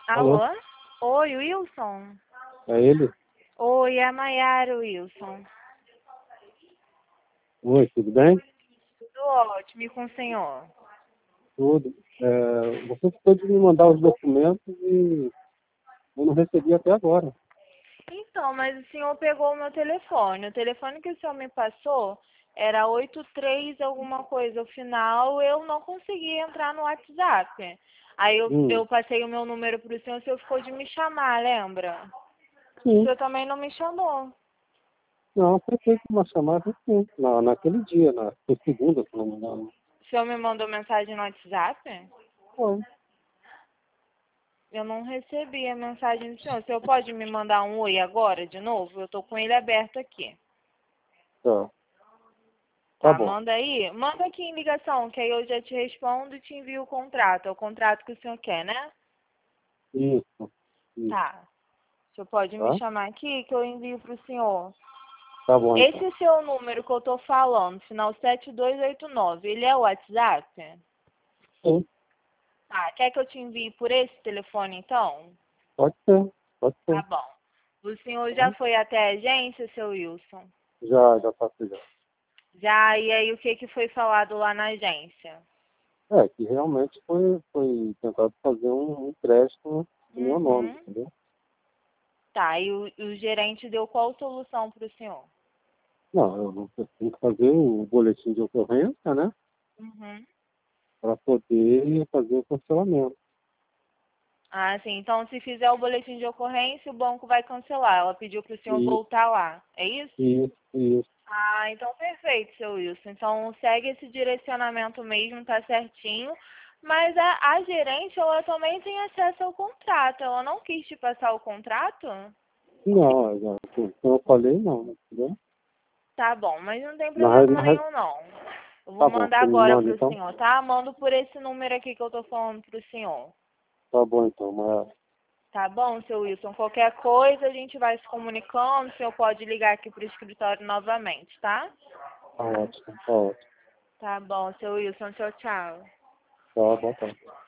Alô? Alô? Oi, Wilson? É ele? Oi, é a Maiara, Wilson. Oi, tudo bem? Tudo ótimo, e com o senhor? Tudo. Você ficou de me mandar os documentos e eu não recebi até agora. Então, mas o senhor pegou o meu telefone. O telefone que o senhor me passou era 83 alguma coisa. O final eu não consegui entrar no WhatsApp. Aí eu Hum, passei o meu número para o senhor ficou de me chamar, lembra? O sim. senhor também não me chamou. Não, foi feito uma chamada sim. Naquele dia, foi segunda, se não me engano. O senhor me mandou mensagem no WhatsApp? Foi. Eu não recebi a mensagem do senhor. O senhor pode me mandar um oi agora, de novo? Eu tô com ele aberto aqui. Tá. Tá Tá, bom. manda aí. Manda aqui em ligação, que aí eu já te respondo e te envio o contrato. É o contrato que o senhor quer, né? Isso. Isso. Tá. O senhor pode me Tá? chamar aqui que eu envio pro senhor. Tá bom, então. Esse seu número que eu tô falando, final 7289, ele é o WhatsApp? Sim. Tá, quer que eu te envie por esse telefone, então? Pode ser. Pode Tá ser. bom. O senhor Tá? já foi até a agência, seu Wilson? Já passei já. Já, e aí o que que foi falado lá na agência? Que realmente foi tentado fazer um empréstimo no meu nome, Uhum. entendeu? Tá, e o gerente deu qual solução pro senhor? Não, eu tenho que fazer o boletim de ocorrência, né? Uhum. Para poder fazer o cancelamento. Ah, sim. Então, se fizer o boletim de ocorrência, o banco vai cancelar. Ela pediu pro senhor E, voltar lá. É isso? isso. Ah, então perfeito, seu Wilson. Então, segue esse direcionamento mesmo, tá certinho. Mas a gerente, ela também tem acesso ao contrato. Ela não quis te passar o contrato? Não, como eu falei, não, entendeu? Tá bom, mas não tem Na, re- problema na, re- nenhum, não. Eu vou tá bom, mandar você me agora manda pro então? senhor, tá? Mando por esse número aqui que eu tô falando pro senhor. Tá bom então, mas Tá bom, seu Wilson? Qualquer coisa a gente vai se comunicando. O senhor pode ligar aqui pro escritório novamente, tá? tá ótimo, tá ótimo. Tá bom, seu Wilson. Tchau, tchau. Tá, boa tarde.